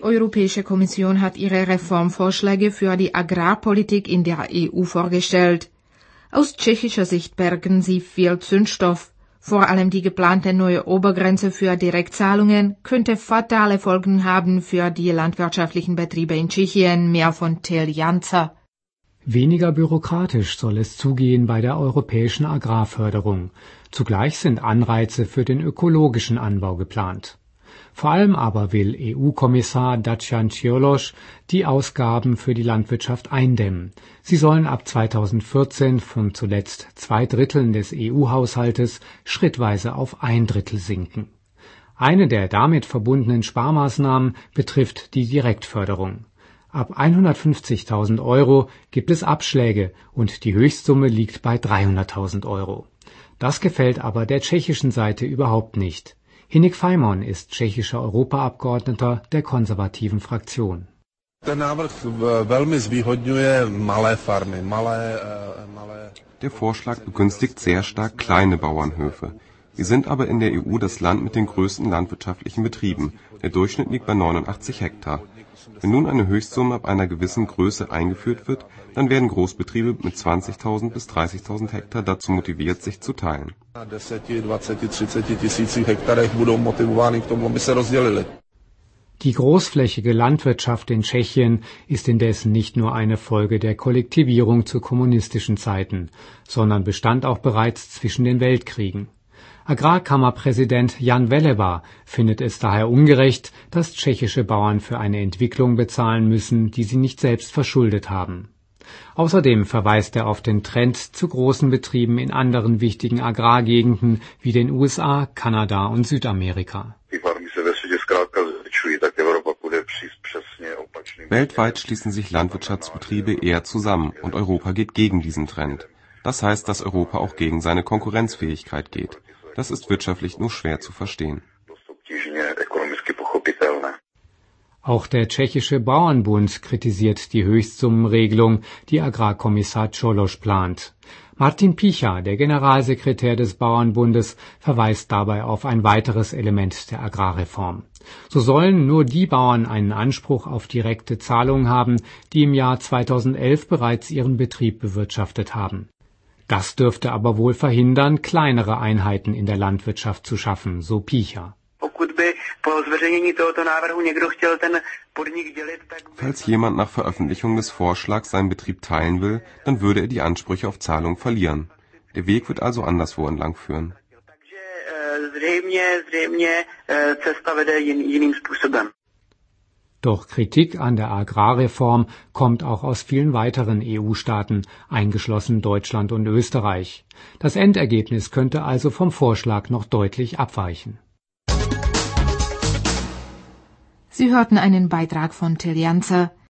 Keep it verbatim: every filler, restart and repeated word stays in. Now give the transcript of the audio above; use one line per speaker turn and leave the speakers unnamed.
Europäische Kommission hat ihre Reformvorschläge für die Agrarpolitik in der E U vorgestellt. Aus tschechischer Sicht bergen sie viel Zündstoff. Vor allem die geplante neue Obergrenze für Direktzahlungen könnte fatale Folgen haben für die landwirtschaftlichen Betriebe in Tschechien, mehr von Till Janzer.
Weniger bürokratisch soll es zugehen bei der europäischen Agrarförderung. Zugleich sind Anreize für den ökologischen Anbau geplant. Vor allem aber will E U-Kommissar Dacian Cioloş die Ausgaben für die Landwirtschaft eindämmen. Sie sollen ab zweitausendvierzehn von zuletzt zwei Dritteln des E U-Haushaltes schrittweise auf ein Drittel sinken. Eine der damit verbundenen Sparmaßnahmen betrifft die Direktförderung. Ab hundertfünfzigtausend Euro gibt es Abschläge und die Höchstsumme liegt bei dreihunderttausend Euro. Das gefällt aber der tschechischen Seite überhaupt nicht. Hinek Fajmon ist tschechischer Europaabgeordneter der konservativen Fraktion.
Der Vorschlag begünstigt sehr stark kleine Bauernhöfe. Wir sind aber in der E U das Land mit den größten landwirtschaftlichen Betrieben. Der Durchschnitt liegt bei neunundachtzig Hektar. Wenn nun eine Höchstsumme ab einer gewissen Größe eingeführt wird, dann werden Großbetriebe mit zwanzigtausend bis dreißigtausend Hektar dazu motiviert, sich zu teilen.
Die großflächige Landwirtschaft in Tschechien ist indessen nicht nur eine Folge der Kollektivierung zu kommunistischen Zeiten, sondern bestand auch bereits zwischen den Weltkriegen. Agrarkammerpräsident Jan Veleba findet es daher ungerecht, dass tschechische Bauern für eine Entwicklung bezahlen müssen, die sie nicht selbst verschuldet haben. Außerdem verweist er auf den Trend zu großen Betrieben in anderen wichtigen Agrargegenden wie den U S A, Kanada und Südamerika.
Weltweit schließen sich Landwirtschaftsbetriebe eher zusammen und Europa geht gegen diesen Trend. Das heißt, dass Europa auch gegen seine Konkurrenzfähigkeit geht. Das ist wirtschaftlich nur schwer zu verstehen.
Auch der tschechische Bauernbund kritisiert die Höchstsummenregelung, die Agrarkommissar Cioloş plant. Martin Pícha, der Generalsekretär des Bauernbundes, verweist dabei auf ein weiteres Element der Agrarreform. So sollen nur die Bauern einen Anspruch auf direkte Zahlungen haben, die im Jahr zweitausendelf bereits ihren Betrieb bewirtschaftet haben. Das dürfte aber wohl verhindern, kleinere Einheiten in der Landwirtschaft zu schaffen, so Pícha.
Falls jemand nach Veröffentlichung des Vorschlags seinen Betrieb teilen will, dann würde er die Ansprüche auf Zahlung verlieren. Der Weg wird also anderswo entlang führen.
Doch Kritik an der Agrarreform kommt auch aus vielen weiteren E U-Staaten, eingeschlossen Deutschland und Österreich. Das Endergebnis könnte also vom Vorschlag noch deutlich abweichen.
Sie hörten einen Beitrag von Till Janzer.